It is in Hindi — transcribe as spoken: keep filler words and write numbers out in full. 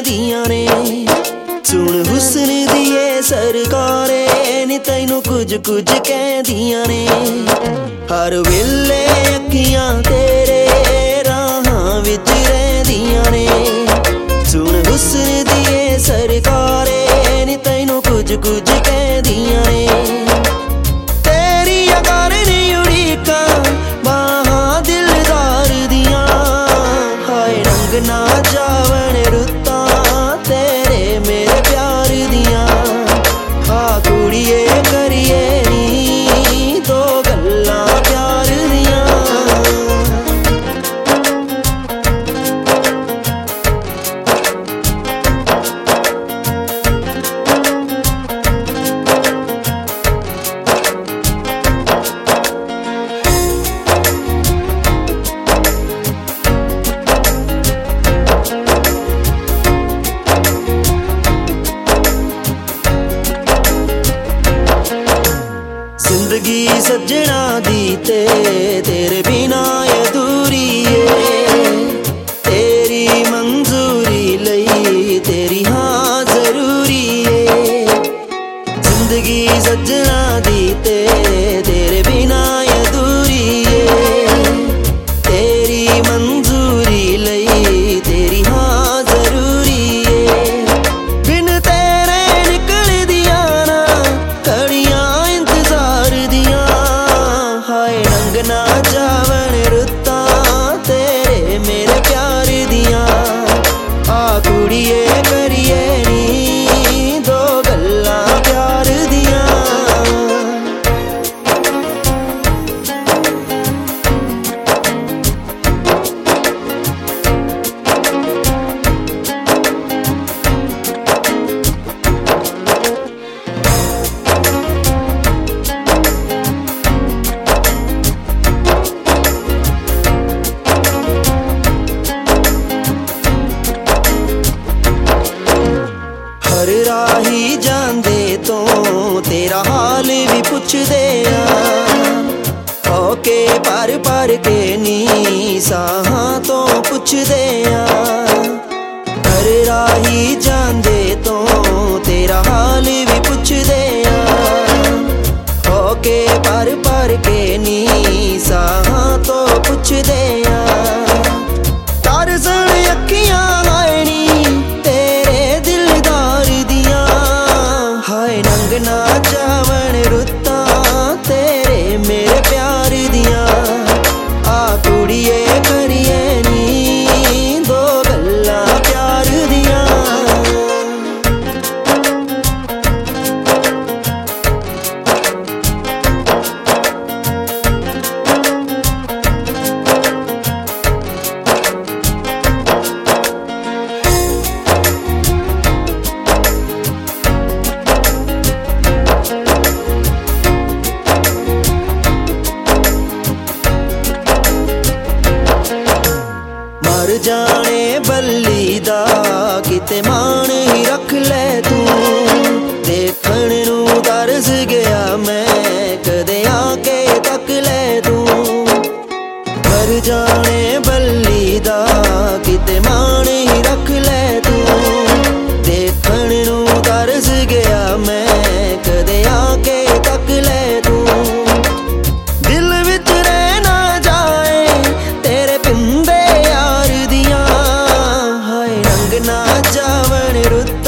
रहंदियां ने। सुन हुस्न दिए सरकारे नी तैनू कुछ कुछ कहदियां ने। हर वेले अखियां तेरे राहां विच रहंदियां ने। सुन हुस्न दिए सरकारे नी तैनू कुछ कुछ कहदियां ने। तेरी अगर नी उड़ीकां बाहां दिलदार दियां। हाय रंग ना जावण रुत्तां तेरे मेरे प्यार दियां। हा कुड़िए करिए नी दो गल्लां प्यार दियां। जिंदगी सजना दी ते तेरे बिना अधूरी है। तेरी मंजूरी लई तेरी हाँ जरूरी है। जिंदगी सजना दी ते तेरे बिना अधूरी है। तेरी मंजूरी लई तेरी हाँ जरूरी है। बिन तेरे निकल दिया ना घड़ियां इंतजार दियां। हाय रंग ना जावण रुत्तां तेरे मेरे प्यार दियां। आ कुड़िए करिए नी दो गल्लां प्यार दियां। हर राही जांदे तो तेरा हाल भी पुछदे आ। ओके पर पर के नी साहां तो पुछदे आ। हर राही जांदे तो तेरा हाल भी पुछदे आ। ओके पर पर के नी साहां तो पुछदे आ। तरसण अखियां लानी तेरे दिलदार दियां। हाय रंग ना जावण रुत्तां तेरे मेरे प्यार दियां। आ कुड़िए करिए नी दो गल्लां प्यार दियां। मर जाने बल्ली दा किते मान ही रख ले तू। देखण नू तरस गया मैं कदे आके तक ले तू। मर जाने बल्ली दा किते मान ही रख ले तू। देखण नू तरस गया मैं कदे आके तक ले तू। दिल विच रह ना जाए तेरे पिंदे यार दियां। हाय रंग ना जावण रुत्तां